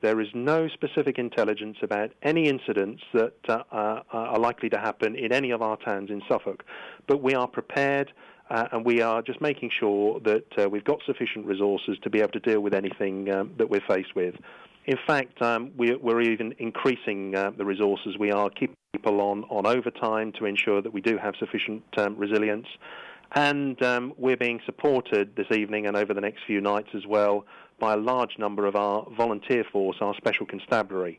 There is no specific intelligence about any incidents that are likely to happen in any of our towns in Suffolk, but we are prepared and we are just making sure that we've got sufficient resources to be able to deal with anything that we're faced with. In fact, we're even increasing the resources. We are keeping people on overtime to ensure that we do have sufficient resilience. And we're being supported this evening and over the next few nights as well by a large number of our volunteer force, our special constabulary.